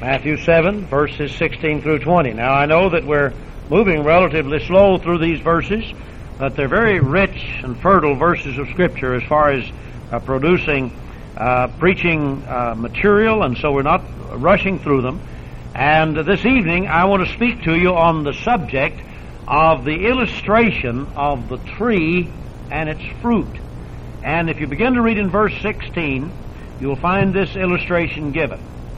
Matthew 7, verses 16 through 20. Now, I know that we're moving relatively slow through these verses, but they're very rich and fertile verses of Scripture as far as producing preaching material, and so we're not rushing through them. And this evening, I want to speak to you on the subject of the illustration of the tree and its fruit. And if you begin to read in verse 16, you'll find this illustration given.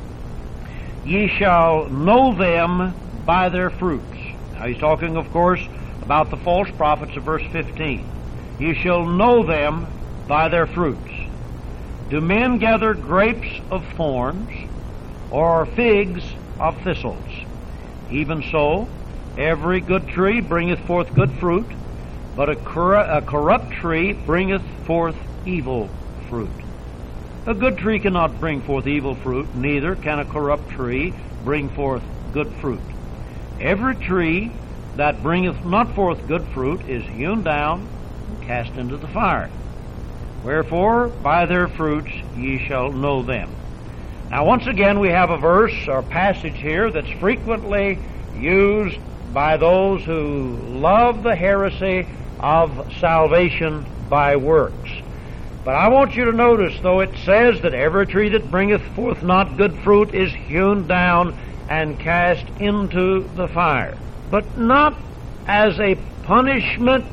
Ye shall know them by their fruits. Now he's talking, of course, about the false prophets of verse 15. Ye shall know them by their fruits. Do men gather grapes of thorns, or figs of thistles? Even so, every good tree bringeth forth good fruit, but a corrupt tree bringeth forth evil fruit. A good tree cannot bring forth evil fruit, neither can a corrupt tree bring forth good fruit. Every tree that bringeth not forth good fruit is hewn down and cast into the fire. Wherefore, by their fruits ye shall know them. Now, once again, we have a verse or passage here that's frequently used by those who love the heresy of salvation by works. But I want you to notice, though it says that every tree that bringeth forth not good fruit is hewn down and cast into the fire, but not as a punishment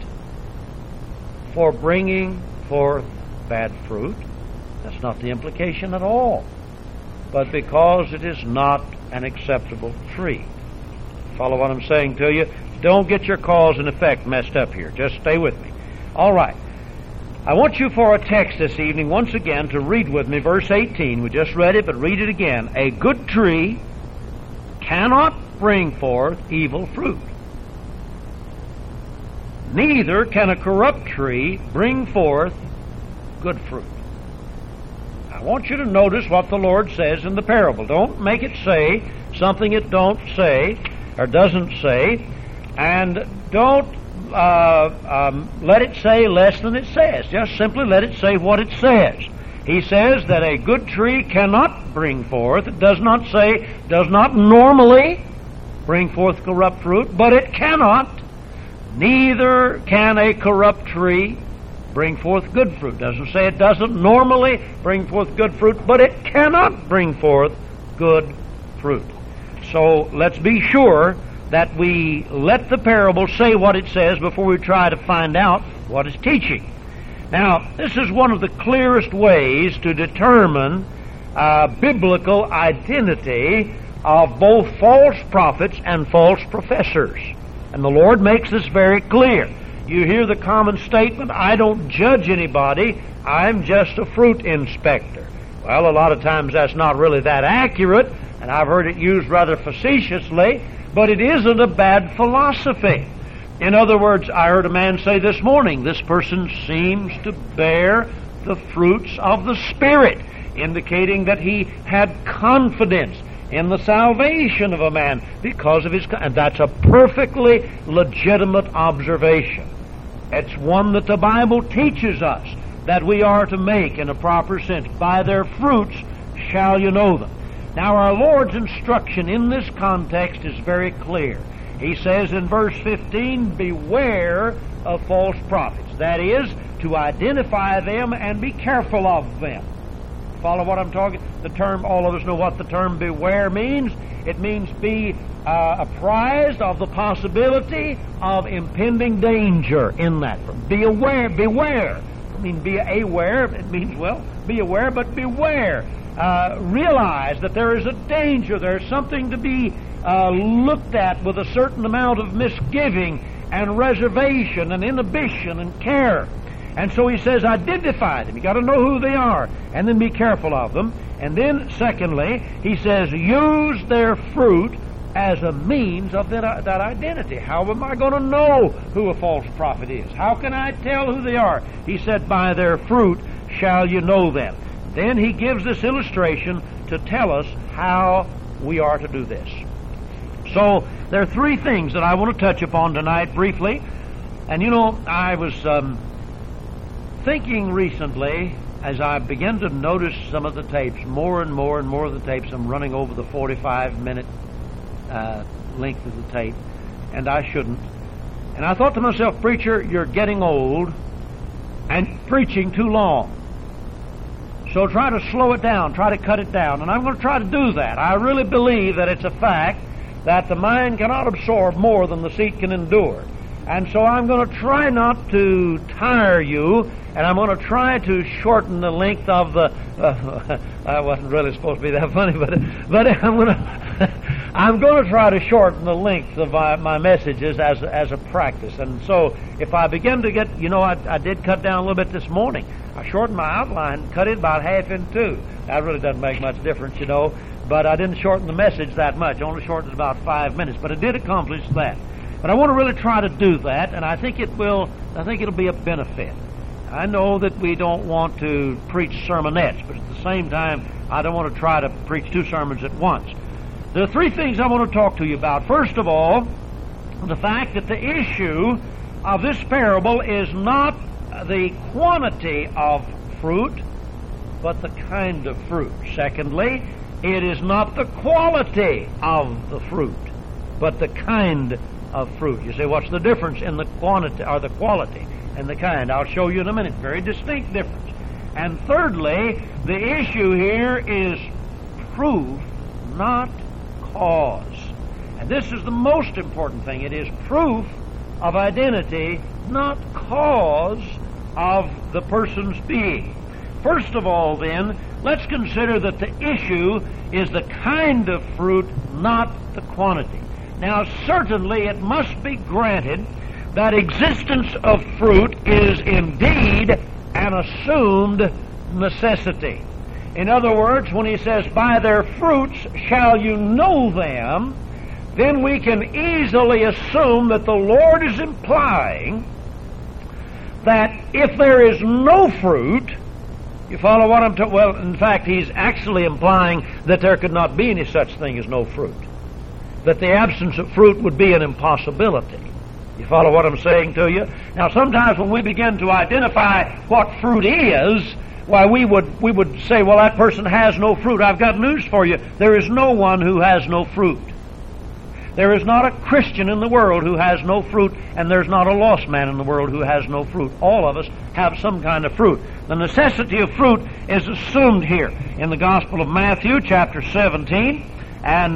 for bringing forth bad fruit. That's not the implication at all, but because it is not an acceptable tree. Follow what I'm saying to you? Don't get your cause and effect messed up here. Just stay with me. All right. I want you for a text this evening once again to read with me verse 18. We just read it, but read it again. A good tree cannot bring forth evil fruit. Neither can a corrupt tree bring forth good fruit. I want you to notice what the Lord says in the parable. Don't make it say something it don't say or doesn't say, and don't let it say less than it says. Just simply let it say what it says. He says that a good tree cannot bring forth. It does not say, does not normally bring forth corrupt fruit, but it cannot. Neither can a corrupt tree bring forth good fruit. Doesn't say it doesn't normally bring forth good fruit, but it cannot bring forth good fruit. So let's be sure that we let the parable say what it says before we try to find out what it's teaching. Now, this is one of the clearest ways to determine biblical identity of both false prophets and false professors. And the Lord makes this very clear. You hear the common statement, I don't judge anybody, I'm just a fruit inspector. Well, a lot of times that's not really that accurate, and I've heard it used rather facetiously, but it isn't a bad philosophy. In other words, I heard a man say this morning, this person seems to bear the fruits of the Spirit, indicating that he had confidence in the salvation of a man because of his... And that's a perfectly legitimate observation. It's one that the Bible teaches us that we are to make in a proper sense. By their fruits shall you know them. Now, our Lord's instruction in this context is very clear. He says in verse 15, beware of false prophets. That is, to identify them and be careful of them. Follow what I'm talking? The term, all of us know what the term beware means. It means be apprised of the possibility of impending danger in that. Be aware, beware. I mean, be aware, it means, well, be aware, but beware. Realize that there is a danger, there's something to be looked at with a certain amount of misgiving and reservation and inhibition and care. And so he says, identify them. You got to know who they are, and then be careful of them. And then, secondly, he says, use their fruit as a means of that identity. How am I going to know who a false prophet is? How can I tell who they are? He said, by their fruit shall you know them. Then he gives this illustration to tell us how we are to do this. So there are three things that I want to touch upon tonight briefly. And you know, I was thinking recently as I began to notice some of the tapes, more and more and more of the tapes, I'm running over the 45-minute length of the tape, and I shouldn't. And I thought to myself, preacher, you're getting old and preaching too long. So try to slow it down, try to cut it down. And I'm going to try to do that. I really believe that it's a fact that the mind cannot absorb more than the seat can endure. And so I'm going to try not to tire you, and I'm going to try to shorten the length of the... I wasn't really supposed to be that funny, but I'm going to try to shorten the length of my messages as a practice. And so if I begin to get... I did cut down a little bit this morning. I shortened my outline, cut it about half in two. That really doesn't make much difference, but I didn't shorten the message that much. I only shortened it about 5 minutes, but it did accomplish that. But I want to really try to do that, and I think it'll be a benefit. I know that we don't want to preach sermonettes, but at the same time, I don't want to try to preach two sermons at once. There are three things I want to talk to you about. First of all, the fact that the issue of this parable is not the quantity of fruit, but the kind of fruit. Secondly, it is not the quality of the fruit, but the kind of fruit. You say, what's the difference in the quantity or the quality and the kind? I'll show you in a minute. Very distinct difference. And thirdly, the issue here is proof, not cause. And this is the most important thing. It is proof of identity, not cause of the person's being. First of all, then, let's consider that the issue is the kind of fruit, not the quantity. Now, certainly it must be granted that existence of fruit is indeed an assumed necessity. In other words, when he says, by their fruits shall you know them, then we can easily assume that the Lord is implying that if there is no fruit, you follow what I'm talking? Well, in fact, he's actually implying that there could not be any such thing as no fruit. That the absence of fruit would be an impossibility. You follow what I'm saying to you? Now, sometimes when we begin to identify what fruit is, why we would say, well, that person has no fruit. I've got news for you. There is no one who has no fruit. There is not a Christian in the world who has no fruit, and there's not a lost man in the world who has no fruit. All of us have some kind of fruit. The necessity of fruit is assumed here in the Gospel of Matthew, chapter 17, and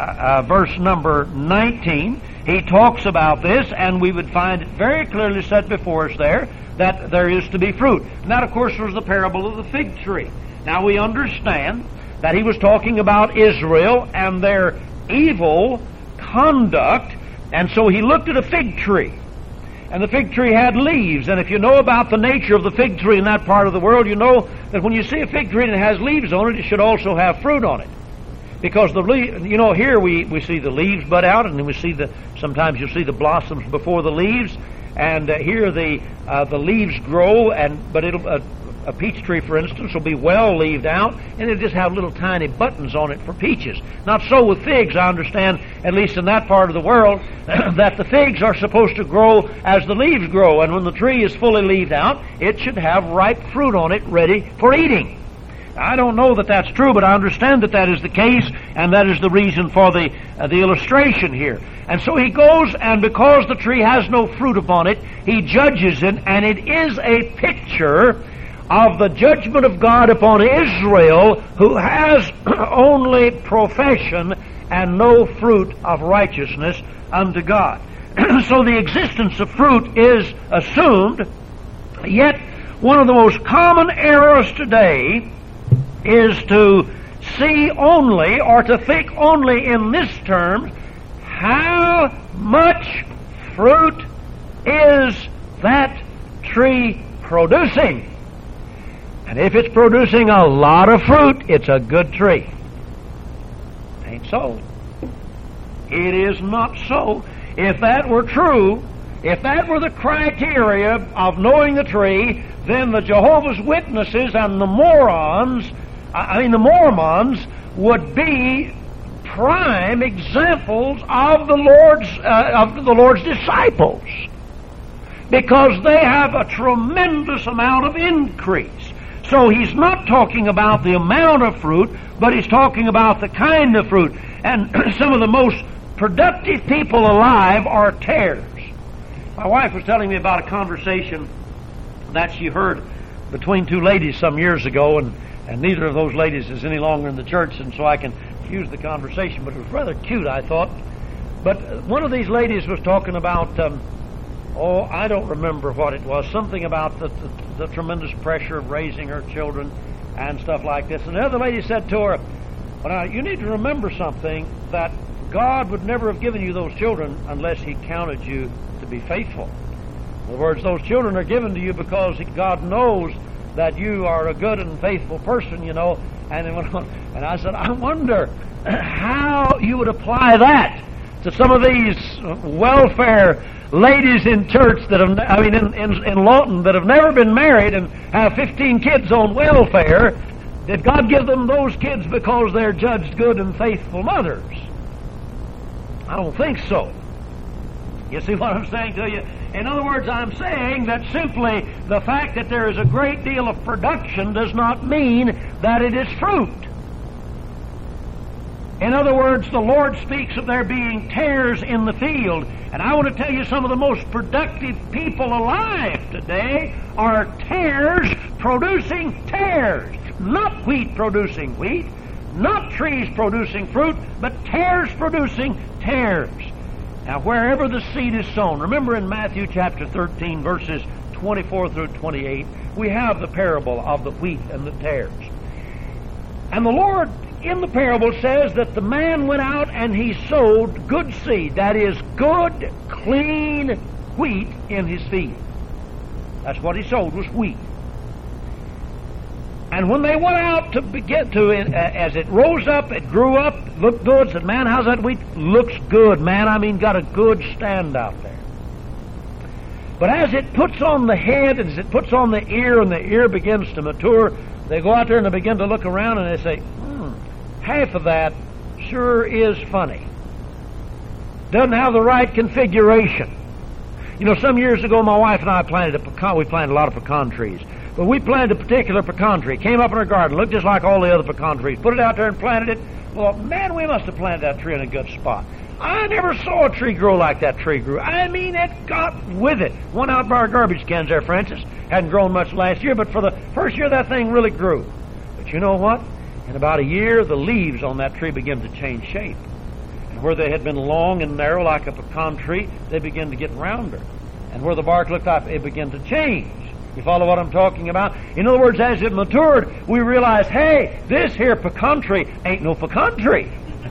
verse number 19. He talks about this, and we would find it very clearly set before us there that there is to be fruit. And that, of course, was the parable of the fig tree. Now, we understand that he was talking about Israel and their evil conduct, and so he looked at a fig tree. And the fig tree had leaves, and if you know about the nature of the fig tree in that part of the world, you know that when you see a fig tree and it has leaves on it, it should also have fruit on it. Because here we see the leaves bud out, and then we see sometimes you see the blossoms before the leaves, and here the leaves grow, but a peach tree, for instance, will be well leaved out, and it'll just have little tiny buttons on it for peaches. Not so with figs. I understand, at least in that part of the world, that the figs are supposed to grow as the leaves grow, and when the tree is fully leaved out, it should have ripe fruit on it ready for eating. I don't know that that's true, but I understand that that is the case, and that is the reason for the illustration here. And so he goes, and because the tree has no fruit upon it, he judges it, and it is a picture of the judgment of God upon Israel, who has only profession and no fruit of righteousness unto God. So the existence of fruit is assumed, yet one of the most common errors today is to see only, or to think only in this term, how much fruit is that tree producing? And if it's producing a lot of fruit, it's a good tree. Ain't so. It is not so. If that were true, if that were the criteria of knowing the tree, then the Jehovah's Witnesses and the Mormons would be prime examples of the Lord's disciples, because they have a tremendous amount of increase. So he's not talking about the amount of fruit, but he's talking about the kind of fruit. And some of the most productive people alive are tares. My wife was telling me about a conversation that she heard between two ladies some years ago, and neither of those ladies is any longer in the church, and so I can use the conversation, but it was rather cute, I thought. But one of these ladies was talking about, I don't remember what it was, something about the tremendous pressure of raising her children and stuff like this. And the other lady said to her, well, now, you need to remember something, that God would never have given you those children unless He counted you to be faithful. In other words, those children are given to you because God knows that you are a good and faithful person, you know. And I said, I wonder how you would apply that to some of these welfare ladies in church that have, in Lawton, that have never been married and have 15 kids on welfare. Did God give them those kids because they're judged good and faithful mothers? I don't think so. You see what I'm saying to you? In other words, I'm saying that simply the fact that there is a great deal of production does not mean that it is fruit. In other words, the Lord speaks of there being tares in the field. And I want to tell you, some of the most productive people alive today are tares producing tares. Not wheat producing wheat, not trees producing fruit, but tares producing tares. Now, wherever the seed is sown, remember in Matthew chapter 13, verses 24 through 28, we have the parable of the wheat and the tares. And the Lord in the parable says that the man went out and he sowed good seed, that is, good, clean wheat in his field. That's what he sowed, was wheat. And when they went out to get to it, as it rose up, it grew up, looked good, said, man, how's that wheat? Looks good, man. Got a good stand out there. But as it puts on the head, as it puts on the ear, and the ear begins to mature, they go out there and they begin to look around and they say, half of that sure is funny. Doesn't have the right configuration. You know, some years ago, my wife and I planted we planted a lot of pecan trees. But we planted a particular pecan tree. Came up in our garden, looked just like all the other pecan trees. Put it out there and planted it. Well, man, we must have planted that tree in a good spot. I never saw a tree grow like that tree grew. It got with it. One out by our garbage cans there, Francis. Hadn't grown much last year, but for the first year, that thing really grew. But you know what? In about a year, the leaves on that tree began to change shape. And where they had been long and narrow like a pecan tree, they began to get rounder. And where the bark looked up, it began to change. You follow what I'm talking about? In other words, as it matured, we realized, hey, this here pecan tree ain't no pecan tree.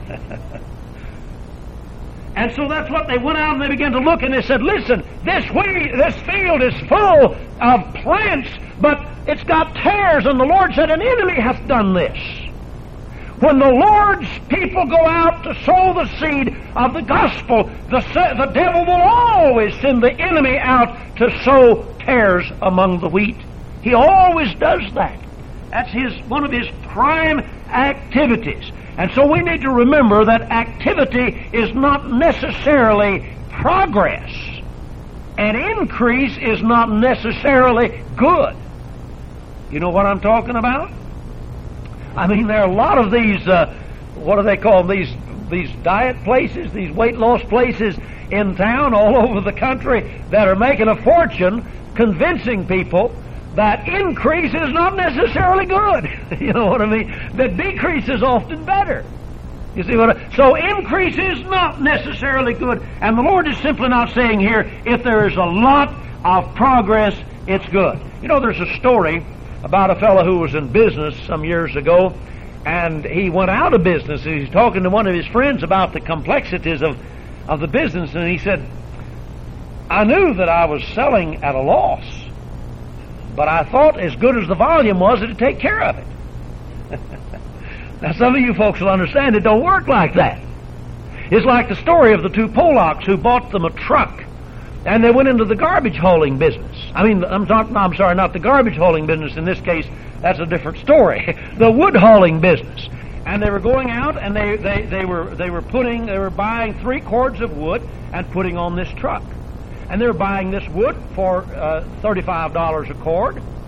And so that's what they went out and they began to look, and they said, listen, this field is full of plants, but it's got tares. And the Lord said, an enemy hath done this. When the Lord's people go out to sow the seed of the gospel, the devil will always send the enemy out to sow tares among the wheat. He always does that. That's one of his prime activities. And so we need to remember that activity is not necessarily progress. And increase is not necessarily good. You know what I'm talking about? There are a lot of these, what do they call them, these diet places, these weight loss places in town all over the country that are making a fortune convincing people that increase is not necessarily good. You know what I mean? That decrease is often better. You see so increase is not necessarily good. And the Lord is simply not saying here, if there is a lot of progress, it's good. You know, there's a story about a fellow who was in business some years ago, and he went out of business. He was talking to one of his friends about the complexities of the business, and he said, I knew that I was selling at a loss, but I thought as good as the volume was, it'd take care of it. Now, some of you folks will understand it don't work like that. It's like the story of the two Polacks who bought them a truck, and they went into the garbage hauling business. I'm sorry, not the garbage hauling business. In this case, that's a different story. The wood hauling business. And they were going out, and they were buying 3 cords of wood and putting on this truck. And they were buying this wood for $35 a cord.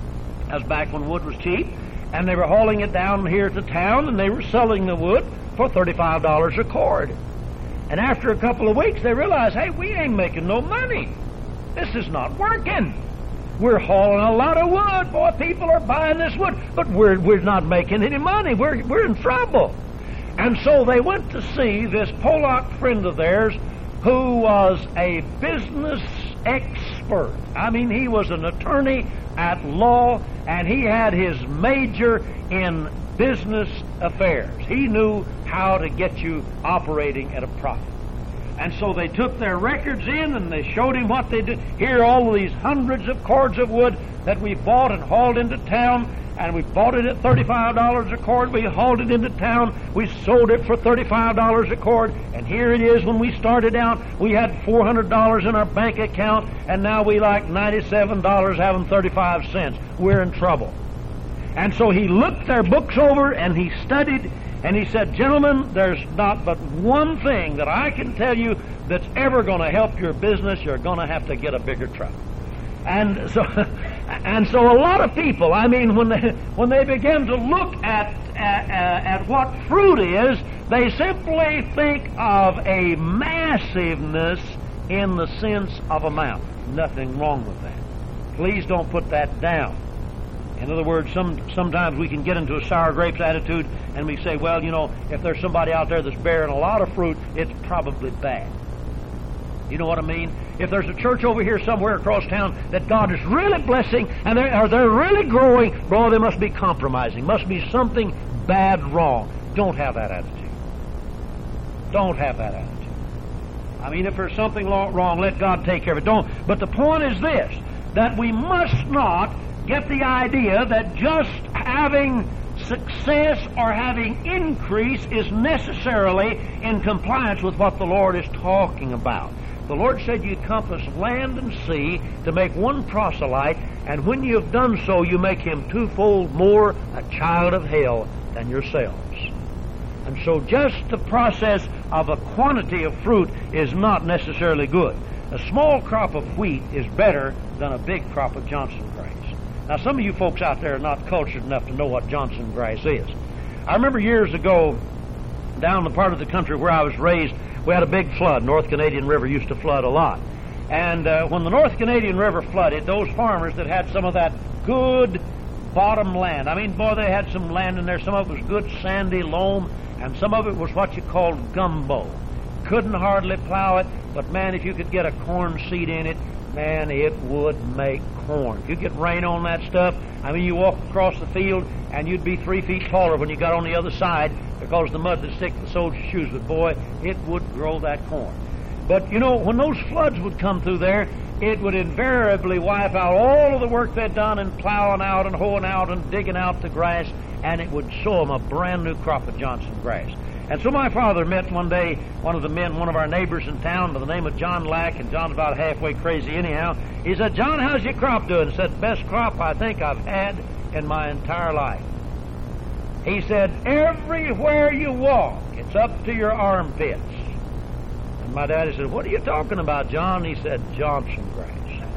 That was back when wood was cheap. And they were hauling it down here to town, and they were selling the wood for $35 a cord. And after a couple of weeks, they realized, hey, we ain't making no money. This is not working. We're hauling a lot of wood. Boy, people are buying this wood, but we're not making any money. We're in trouble. And so they went to see this Pollock friend of theirs who was a business expert. I mean, he was an attorney at law, and he had his major in business affairs. He knew how to get you operating at a profit. And so they took their records in and they showed him what they did. Here are all of these hundreds of cords of wood that we bought and hauled into town, and we bought it at $35 a cord. We hauled it into town. We sold it for $35 a cord. And here it is. When we started out, we had $400 in our bank account, and now we like $97 having 35 cents. We're in trouble. And so he looked their books over and he studied, and he said, gentlemen, there's not but one thing that I can tell you that's ever going to help your business. You're going to have to get a bigger truck. And so a lot of people, I mean, when they begin to look at what fruit is, they simply think of a massiveness in the sense of amount. Nothing wrong with that. Please don't put that down. In other words, sometimes we can get into a sour grapes attitude and we say, well, you know, if there's somebody out there that's bearing a lot of fruit, it's probably bad. You know what I mean? If there's a church over here somewhere across town that God is really blessing and they're really growing, bro, they must be compromising. Must be something bad wrong. Don't have that attitude. Don't have that attitude. I mean, if there's something wrong, let God take care of it. Don't. But the point is this, that we must not get the idea that just having success or having increase is necessarily in compliance with what the Lord is talking about. The Lord said you compass land and sea to make one proselyte, and when you have done so, you make him twofold more a child of hell than yourselves. And so just the process of a quantity of fruit is not necessarily good. A small crop of wheat is better than a big crop of Johnson grass. Now, some of you folks out there are not cultured enough to know what Johnson grass is. I remember years ago, down the part of the country where I was raised, we had a big flood. North Canadian River used to flood a lot. And when the North Canadian River flooded, those farmers that had some of that good bottom land, I mean, boy, they had some land in there. Some of it was good sandy loam, and some of it was what you called gumbo. Couldn't hardly plow it, but man, if you could get a corn seed in it, man, it would make corn. If you get rain on that stuff, I mean, you walk across the field and you'd be 3 feet taller when you got on the other side because the mud that stick to the soles of your shoes. But boy, it would grow that corn. But you know, when those floods would come through there, it would invariably wipe out all of the work they'd done in plowing out and hoeing out and digging out the grass, and it would sow them a brand new crop of Johnson grass. And so my father met one day one of our neighbors in town by the name of John Lack, and John's about halfway crazy anyhow. He said, John, how's your crop doing? He said, best crop I think I've had in my entire life. He said, everywhere you walk, it's up to your armpits. And my daddy said, what are you talking about, John? He said, Johnson grass.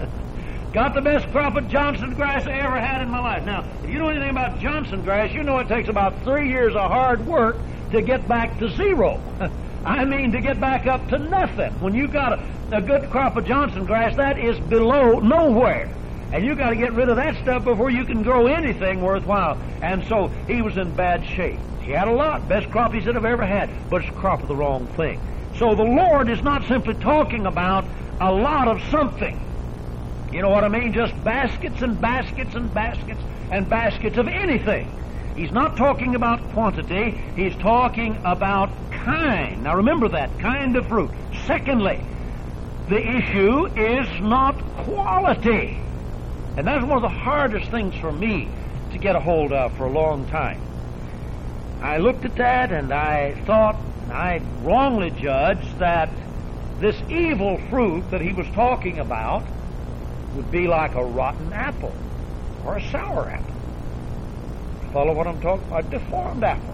Got the best crop of Johnson grass I ever had in my life. Now, if you know anything about Johnson grass, you know it takes about 3 years of hard work to get back to zero. I mean, to get back up to nothing. When you got a good crop of Johnson grass, that is below nowhere. And you got to get rid of that stuff before you can grow anything worthwhile. And so he was in bad shape. He had a lot. Best crop he said I've ever had. But it's a crop of the wrong thing. So the Lord is not simply talking about a lot of something. You know what I mean? Just baskets and baskets and baskets and baskets of anything. He's not talking about quantity. He's talking about kind. Now remember that, kind of fruit. Secondly, the issue is not quality. And that's one of the hardest things for me to get a hold of for a long time. I looked at that and I thought, I wrongly judged that this evil fruit that he was talking about would be like a rotten apple or a sour apple. Follow what I'm talking about? Deformed apple.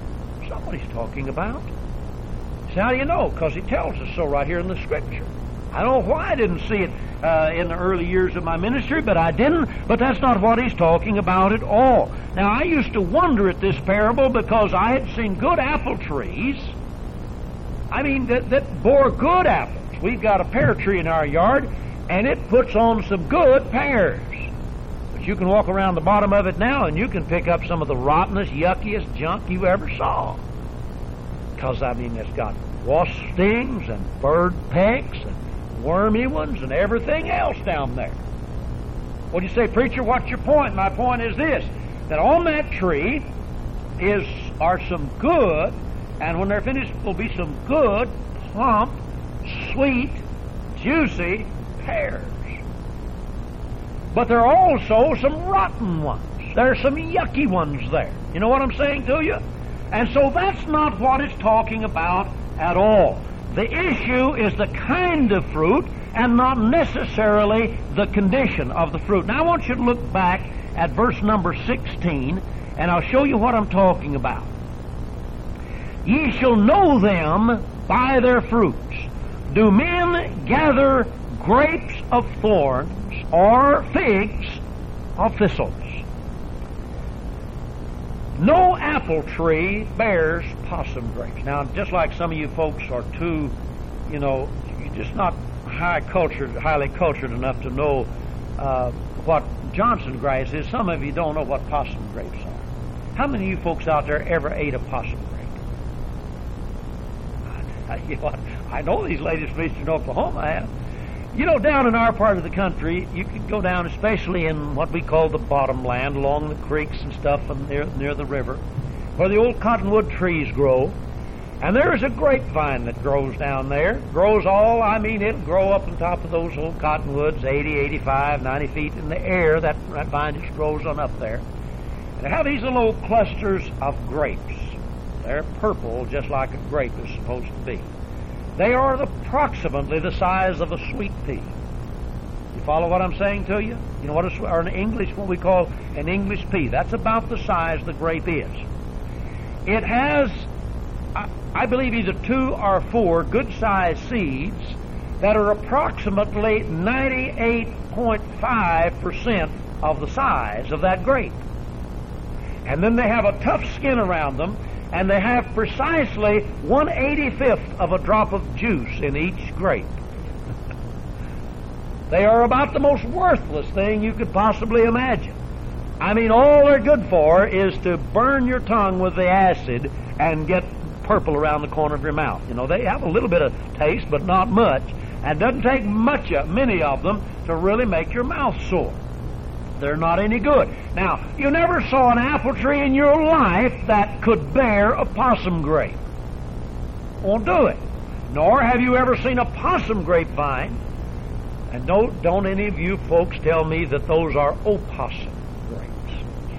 Somebody's talking about. See, how do you know? Because he tells us so right here in the Scripture. I don't know why I didn't see it in the early years of my ministry, but I didn't. But that's not what he's talking about at all. Now, I used to wonder at this parable because I had seen good apple trees. I mean, that bore good apples. We've got a pear tree in our yard, and it puts on some good pears. But you can walk around the bottom of it now, and you can pick up some of the rottenest, yuckiest junk you ever saw. Because, I mean, it's got wasp stings and bird pecks and wormy ones and everything else down there. What do you say, preacher? What's your point? My point is this, that on that tree are some good, and when they're finished will be some good, plump, sweet, juicy pears. But there are also some rotten ones. There are some yucky ones there. You know what I'm saying to you? And so that's not what it's talking about at all. The issue is the kind of fruit and not necessarily the condition of the fruit. Now I want you to look back at verse number 16, and I'll show you what I'm talking about. Ye shall know them by their fruits. Do men gather grapes of thorns or figs of thistles? No apple tree bears possum grapes. Now, just like some of you folks are too, you're just not highly cultured enough to know what Johnson grass is. Some of you don't know what possum grapes are. How many of you folks out there ever ate a possum grape? I know these ladies from Eastern Oklahoma have. Down in our part of the country, you can go down, especially in what we call the bottomland, along the creeks and stuff and near the river, where the old cottonwood trees grow. And there is a grapevine that grows down there. It'll grow up on top of those old cottonwoods, 80, 85, 90 feet in the air. That vine just grows on up there. And they have these little old clusters of grapes. They're purple, just like a grape is supposed to be. They are approximately the size of a sweet pea. You follow what I'm saying to you? You know what we call an English pea. That's about the size the grape is. It has, I believe, either 2 or 4 good-sized seeds that are approximately 98.5% of the size of that grape. And then they have a tough skin around them, and they have precisely 1/85th of a drop of juice in each grape. They are about the most worthless thing you could possibly imagine. I mean, all they're good for is to burn your tongue with the acid and get purple around the corner of your mouth. They have a little bit of taste, but not much, and it doesn't take many of them to really make your mouth sore. They're not any good. Now, you never saw an apple tree in your life that could bear a possum grape. Won't do it. Nor have you ever seen a possum grapevine. And don't any of you folks tell me that those are opossum grapes.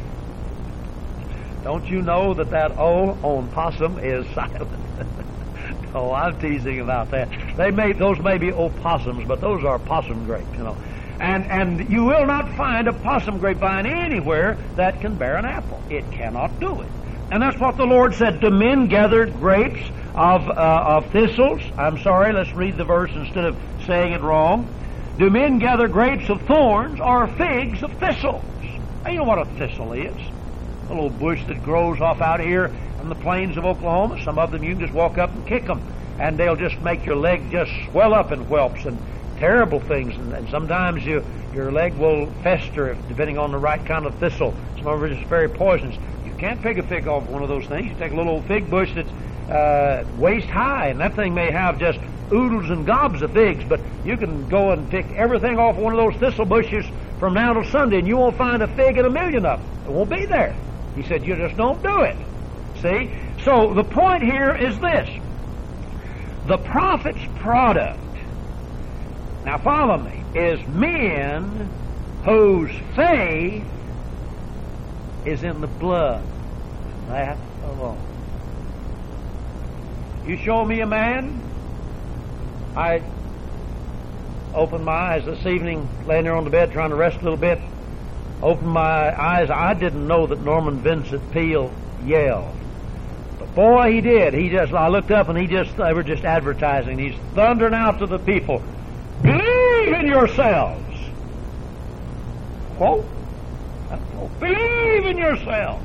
Don't you know that O on possum is silent? Oh, I'm teasing about that. Those may be opossums, but those are possum grapes, And you will not find a possum grapevine anywhere that can bear an apple. It cannot do it. And that's what the Lord said. Do men gather grapes of thistles? I'm sorry, let's read the verse instead of saying it wrong. Do men gather grapes of thorns or figs of thistles? Now, you know what a thistle is. A little bush that grows off out here on the plains of Oklahoma. Some of them you can just walk up and kick them, and they'll just make your leg just swell up in whelps and terrible things, and sometimes your leg will fester depending on the right kind of thistle. Some of them are just very poisonous. You can't pick a fig off one of those things. You take a little old fig bush that's waist high, and that thing may have just oodles and gobs of figs, but you can go and pick everything off one of those thistle bushes from now till Sunday, and you won't find a fig in a million of them. It won't be there. He said, you just don't do it. See? So the point here is this. The prophet's product, now follow me, is men whose faith is in the blood. That alone. You show me a man. I opened my eyes this evening, laying there on the bed trying to rest a little bit. Opened my eyes. I didn't know that Norman Vincent Peale yelled. But boy, he did. I looked up and they were just advertising. He's thundering out to the people. Believe in yourselves. Quote. Believe in yourselves.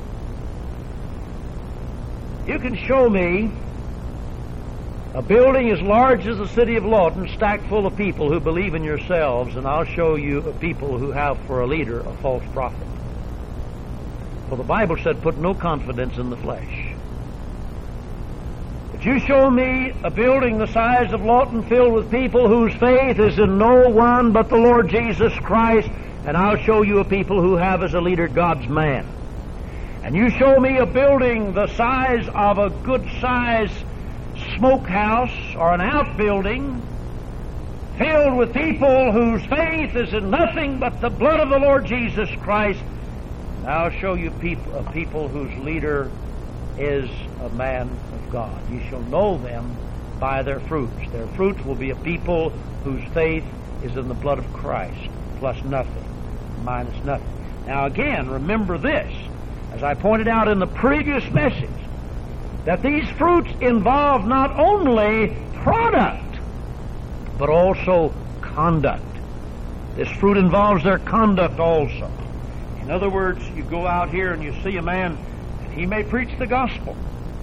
You can show me a building as large as the city of Lawton stacked full of people who believe in yourselves, and I'll show you a people who have for a leader a false prophet. For the Bible said, put no confidence in the flesh. But you show me a building the size of Lawton filled with people whose faith is in no one but the Lord Jesus Christ, and I'll show you a people who have as a leader God's man. And you show me a building the size of a good-sized smokehouse or an outbuilding filled with people whose faith is in nothing but the blood of the Lord Jesus Christ. I'll show you a people whose leader is a man of God. You shall know them by their fruits. Their fruits will be a people whose faith is in the blood of Christ, plus nothing, minus nothing. Now again, remember this, as I pointed out in the previous message, that these fruits involve not only product, but also conduct. This fruit involves their conduct also. In other words, you go out here and you see a man, and he may preach the gospel,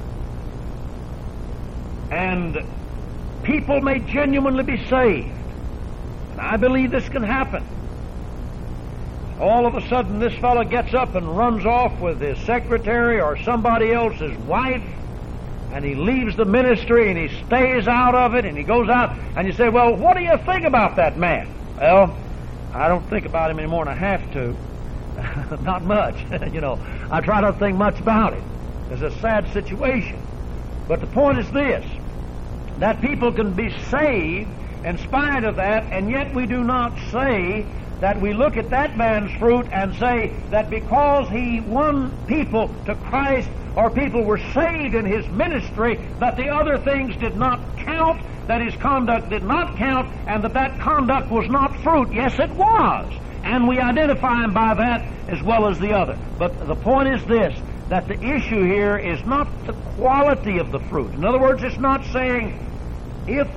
and people may genuinely be saved. And I believe this can happen. All of a sudden, this fellow gets up and runs off with his secretary or somebody else's wife, and he leaves the ministry and he stays out of it, and he goes out, and you say, well, what do you think about that man? Well, I don't think about him any more than I have to. Not much. I try not to think much about it. It's a sad situation. But the point is this, that people can be saved in spite of that, and yet we do not say that we look at that man's fruit and say that because he won people to Christ or people were saved in his ministry, that the other things did not count, that his conduct did not count, and that conduct was not fruit. Yes, it was. And we identify him by that as well as the other. But the point is this, that the issue here is not the quality of the fruit. In other words, it's not saying if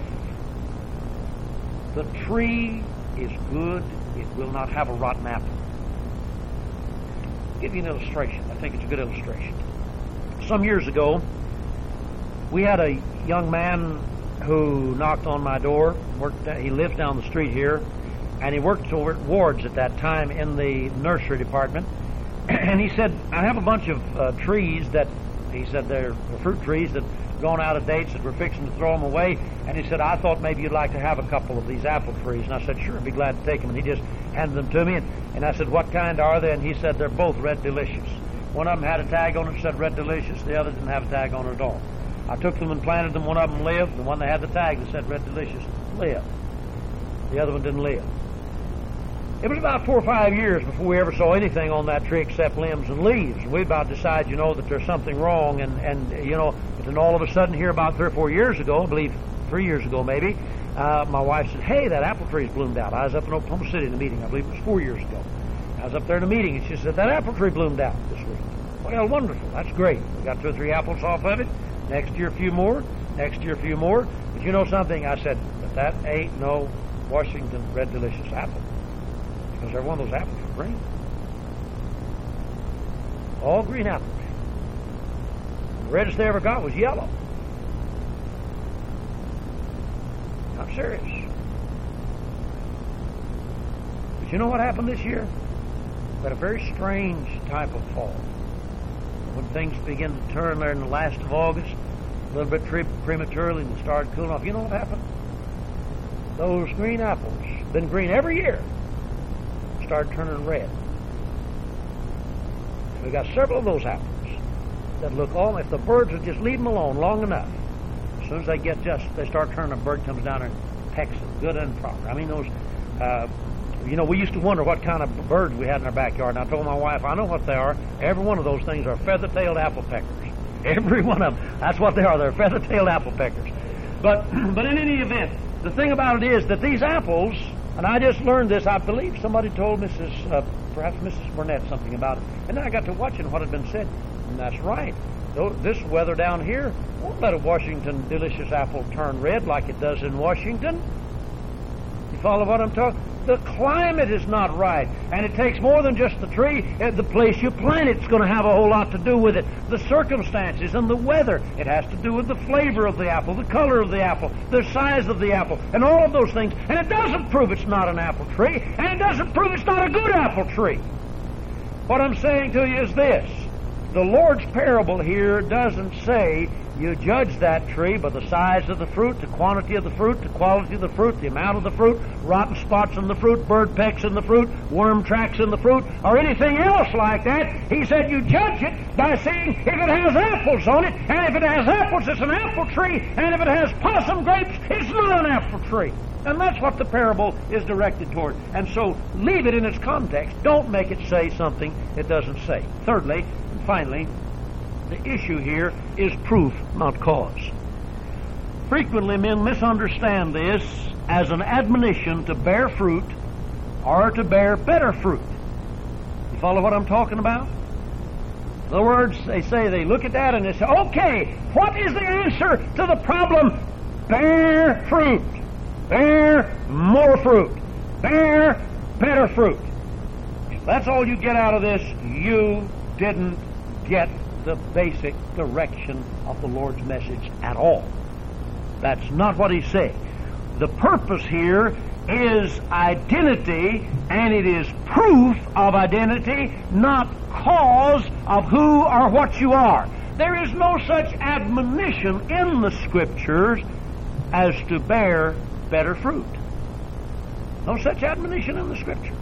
the tree is good, it will not have a rotten apple. I'll give you an illustration. I think it's a good illustration. Some years ago, we had a young man who knocked on my door. He lived down the street here, and he worked over at Ward's at that time in the nursery department. And he said, I have a bunch of trees that, he said, they're fruit trees that gone out of dates that we're fixing to throw them away. And he said, I thought maybe you'd like to have a couple of these apple trees. And I said, sure, I'd be glad to take them. And he just handed them to me. And I said, what kind are they? And he said, they're both Red Delicious. One of them had a tag on it that said Red Delicious. The other didn't have a tag on it at all. I took them and planted them. One of them lived. The one that had the tag that said Red Delicious lived. The other one didn't live. It was about 4 or 5 years before we ever saw anything on that tree except limbs and leaves. And we about decided, that there's something wrong. But then all of a sudden here about 3 or 4 years ago, I believe 3 years ago maybe, my wife said, hey, that apple tree's bloomed out. I was up in Oklahoma City in a meeting. I believe it was 4 years ago. I was up there in a meeting, and she said, that apple tree bloomed out this week. Well, wonderful. That's great. We got 2 or 3 apples off of it. Next year, a few more. Next year, a few more. But you know something? I said, but that ain't no Washington Red Delicious apple. Because every one of those apples were green. All green apples. The reddest they ever got was yellow. I'm serious. But you know what happened this year? We had a very strange type of fall. When things begin to turn there in the last of August, a little bit prematurely, and started cooling off. You know what happened? Those green apples, been green every year, started turning red. We got several of those apples that look all, if the birds would just leave them alone long enough, as soon as they start turning, a bird comes down and pecks them good and proper. I mean, those, we used to wonder what kind of birds we had in our backyard, and I told my wife, I know what they are. Every one of those things are feather-tailed apple peckers. Every one of them. That's what they are. They're feather-tailed apple peckers. But in any event, the thing about it is that these apples, and I just learned this, I believe somebody told perhaps Mrs. Burnett something about it, and then I got to watching what had been said, and that's right. This weather down here won't let a Washington Delicious apple turn red like it does in Washington. follow what I'm talking? The climate is not right. And it takes more than just the tree. The place you plant it's going to have a whole lot to do with it. The circumstances and the weather. It has to do with the flavor of the apple, the color of the apple, the size of the apple, and all of those things. And it doesn't prove it's not an apple tree, and it doesn't prove it's not a good apple tree. What I'm saying to you is this. The Lord's parable here doesn't say you judge that tree by the size of the fruit, the quantity of the fruit, the quality of the fruit, the amount of the fruit, rotten spots in the fruit, bird pecks in the fruit, worm tracks in the fruit, or anything else like that. He said you judge it by seeing if it has apples on it, and if it has apples, it's an apple tree, and if it has possum grapes, it's not an apple tree. And that's what the parable is directed toward. And so leave it in its context. Don't make it say something it doesn't say. Thirdly, and finally, the issue here is proof, not cause. Frequently men misunderstand this as an admonition to bear fruit or to bear better fruit. You follow what I'm talking about? In other words, they look at that and they say, okay, what is the answer to the problem? Bear fruit. Bear more fruit. Bear better fruit. If that's all you get out of this, you didn't get the basic direction of the Lord's message at all. That's not what he's saying. The purpose here is identity, and it is proof of identity, not cause of who or what you are. There is no such admonition in the Scriptures as to bear better fruit. No such admonition in the Scripture.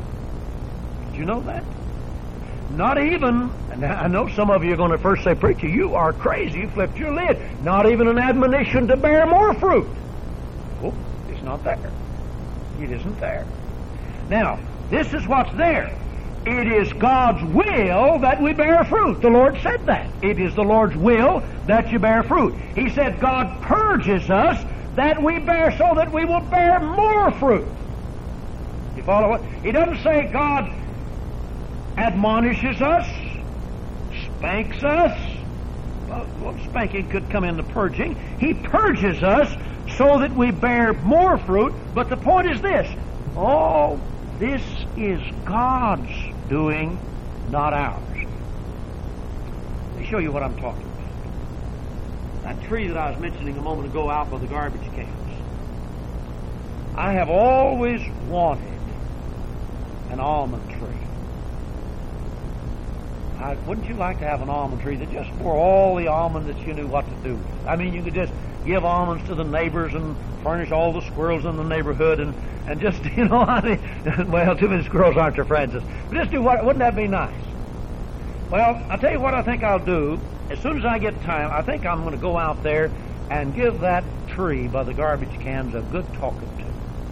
Did you know that? Not even, and I know some of you are going to first say, preacher, you are crazy, you flipped your lid. Not even an admonition to bear more fruit. Oh, it's not there. It isn't there. Now, this is what's there. It is God's will that we bear fruit. The Lord said that. It is the Lord's will that you bear fruit. He said God purges us that we bear so that we will bear more fruit. You follow what? He doesn't say God admonishes us, spanks us. Well, spanking could come into purging. He purges us so that we bear more fruit. But the point is this. Oh, this is God's doing, not ours. Let me show you what I'm talking about. That tree that I was mentioning a moment ago out by the garbage cans. I have always wanted an almond tree. Wouldn't you like to have an almond tree that just bore all the almonds that you knew what to do with? I mean, you could just give almonds to the neighbors and furnish all the squirrels in the neighborhood and just, you know, well, too many squirrels aren't your friends. But just do what, wouldn't that be nice? Well, I'll tell you what I think I'll do. As soon as I get time, I think I'm going to go out there and give that tree by the garbage cans a good talking to.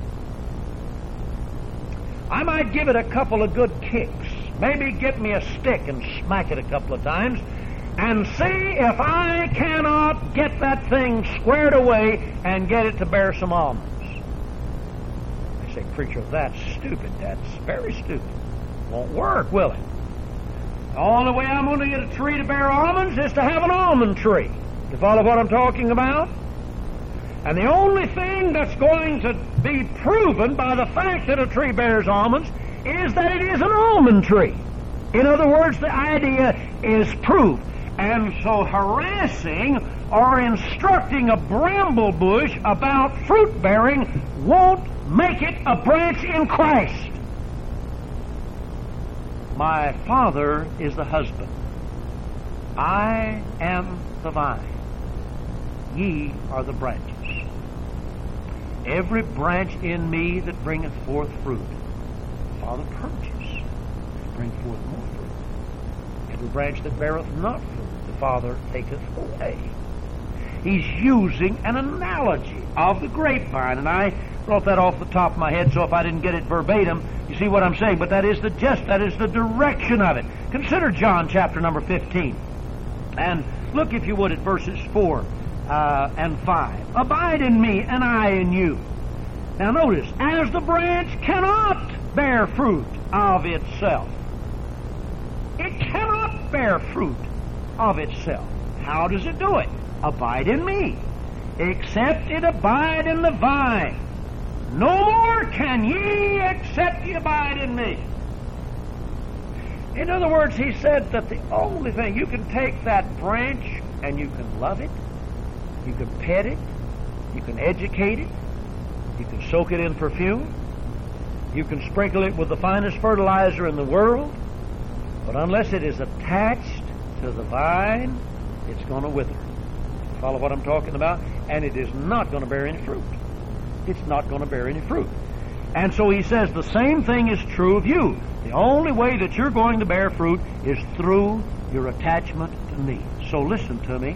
I might give it a couple of good kicks. Maybe get me a stick and smack it a couple of times and see if I cannot get that thing squared away and get it to bear some almonds. I say, preacher, that's stupid. That's very stupid. Won't work, will it? The only way I'm going to get a tree to bear almonds is to have an almond tree. You follow what I'm talking about? And the only thing that's going to be proven by the fact that a tree bears almonds is that it is an almond tree. In other words, the idea is proof. And so harassing or instructing a bramble bush about fruit bearing won't make it a branch in Christ. My Father is the husband. I am the vine. Ye are the branches. Every branch in me that bringeth forth fruit, the Father purges to bring forth more fruit. Every branch that beareth not fruit, the Father taketh away. He's using an analogy of the grapevine, and I wrote that off the top of my head, so if I didn't get it verbatim, you see what I'm saying. But that is the gist, that is the direction of it. Consider John chapter number 15. And look, if you would, at verses 4 and 5. Abide in me, and I in you. Now notice, as the branch cannot bear fruit of itself. It cannot bear fruit of itself. How does it do it? Abide in me. Except it abide in the vine. No more can ye except ye abide in me. In other words, he said that the only thing, you can take that branch and you can love it, you can pet it, you can educate it, you can soak it in perfume, you can sprinkle it with the finest fertilizer in the world, but unless it is attached to the vine, it's going to wither. Follow what I'm talking about? And it is not going to bear any fruit. It's not going to bear any fruit. And so he says the same thing is true of you. The only way that you're going to bear fruit is through your attachment to me. So listen to me.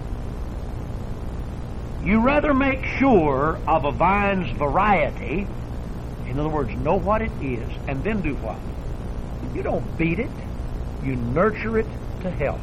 You rather make sure of a vine's variety, in other words, know what it is, and then do what? You don't beat it. You nurture it to health.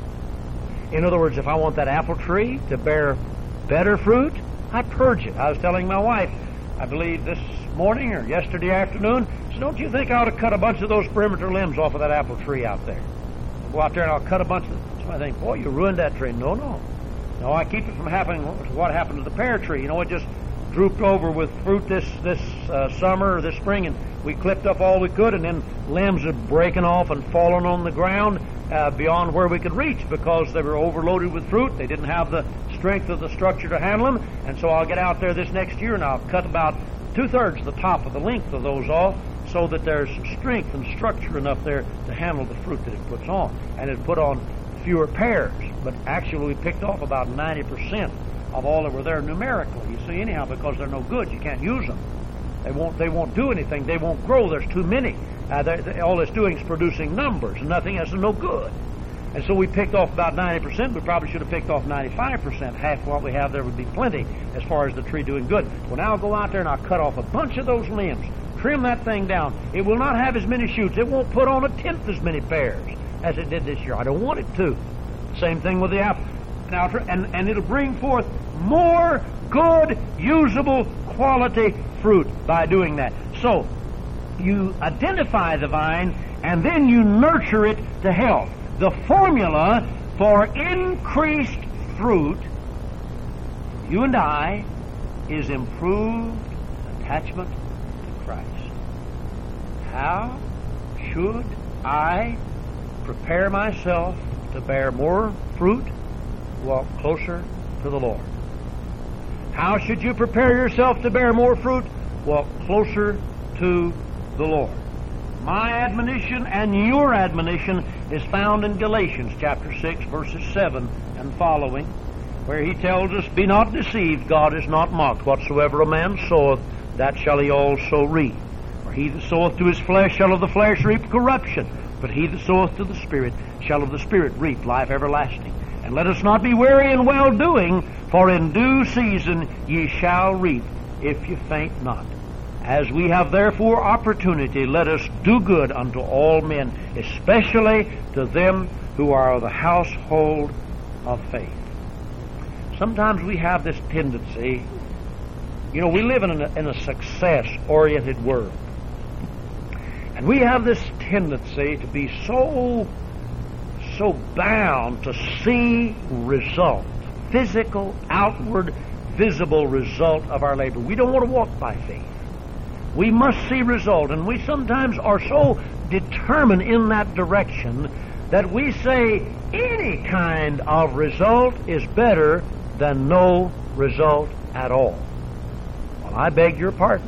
In other words, if I want that apple tree to bear better fruit, I purge it. I was telling my wife, I believe this morning or yesterday afternoon, so don't you think I ought to cut a bunch of those perimeter limbs off of that apple tree out there? I'll go out there and I'll cut a bunch of them. So I think, boy, you ruined that tree. No, I keep it from happening what happened to the pear tree. You know, it just drooped over with fruit this summer or this spring, and we clipped up all we could, and then limbs are breaking off and falling on the ground beyond where we could reach because they were overloaded with fruit. They didn't have the strength of the structure to handle them, and so I'll get out there this next year and I'll cut about 2/3 of the top of the length of those off so that there's strength and structure enough there to handle the fruit that it puts on. And it put on fewer pears, but actually we picked off about 90% of all that were there numerically. You see, anyhow, because they're no good, you can't use them. They won't do anything. They won't grow. There's too many. All it's doing is producing numbers, and nothing else is no good. And so we picked off about 90%. We probably should have picked off 95%. Half what we have there would be plenty as far as the tree doing good. Well, now I'll go out there and I'll cut off a bunch of those limbs, trim that thing down. It will not have as many shoots. It won't put on 1/10 as many pears as it did this year. I don't want it to. Same thing with the apple. Now, and it'll bring forth more good, usable, quality fruit by doing that. So, you identify the vine, and then you nurture it to health. The formula for increased fruit, you and I, is improved attachment to Christ. How should I prepare myself to bear more fruit? Walk closer to the Lord. How should you prepare yourself to bear more fruit? Walk closer to the Lord. My admonition and your admonition is found in Galatians chapter 6, verses 7 and following, where he tells us, "Be not deceived, God is not mocked. Whatsoever a man soweth, that shall he also reap. For he that soweth to his flesh shall of the flesh reap corruption, but he that soweth to the Spirit shall of the Spirit reap life everlasting. And let us not be weary in well-doing, for in due season ye shall reap, if ye faint not. As we have therefore opportunity, let us do good unto all men, especially to them who are of the household of faith." Sometimes we have this tendency, you know, we live in a success-oriented world. And we have this tendency to be so bound to see result, physical, outward, visible result of our labor. We don't want to walk by faith. We must see result, and we sometimes are so determined in that direction that we say any kind of result is better than no result at all. Well, I beg your pardon.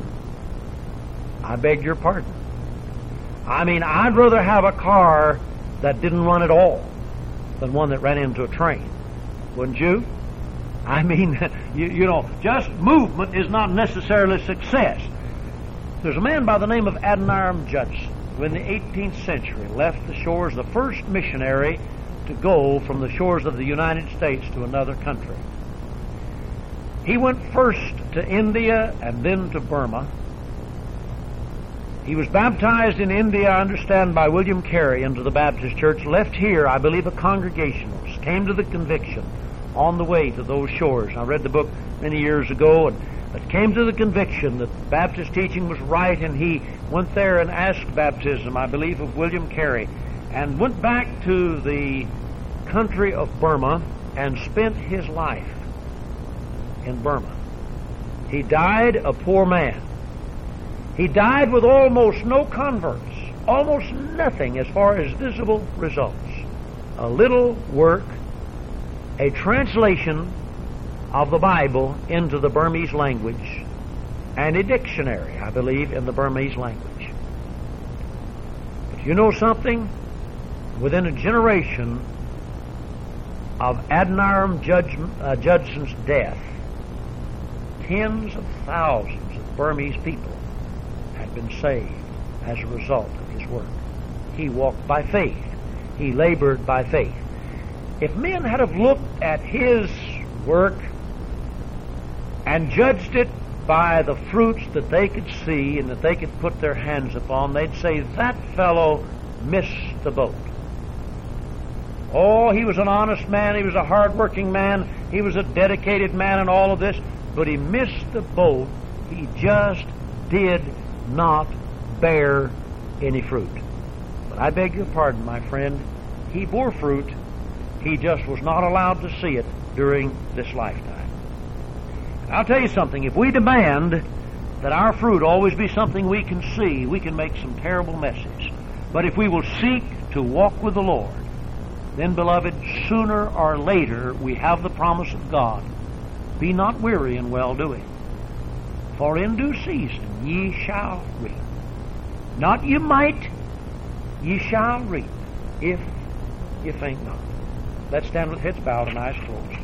I beg your pardon. I mean, I'd rather have a car that didn't run at all than one that ran into a train. Wouldn't you? I mean, you know, just movement is not necessarily success. There's a man by the name of Adoniram Judson who in the 18th century left the shores, the first missionary to go from the shores of the United States to another country. He went first to India and then to Burma. He was baptized in India, I understand, by William Carey into the Baptist Church, left here, I believe, a Congregationalist, came to the conviction on the way to those shores. I read the book many years ago, but came to the conviction that Baptist teaching was right, and he went there and asked baptism, I believe, of William Carey, and went back to the country of Burma and spent his life in Burma. He died a poor man. He died with almost no converts, almost nothing as far as visible results. A little work, a translation of the Bible into the Burmese language, and a dictionary, I believe, in the Burmese language. But you know something? Within a generation of Adoniram Judson's death, tens of thousands of Burmese people had been saved as a result of his work. He walked by faith. He labored by faith. If men had have looked at his work and judged it by the fruits that they could see and that they could put their hands upon, they'd say, that fellow missed the boat. Oh, he was an honest man, he was a hard-working man, he was a dedicated man and all of this, but he missed the boat. He just did not bear any fruit. But I beg your pardon, my friend, he bore fruit. He just was not allowed to see it during this lifetime. I'll tell you something, if we demand that our fruit always be something we can see, we can make some terrible messes. But if we will seek to walk with the Lord, then, beloved, sooner or later we have the promise of God. Be not weary in well-doing, for in due season ye shall reap. Not you might, ye shall reap, if you faint not. Let's stand with heads bowed and eyes closed.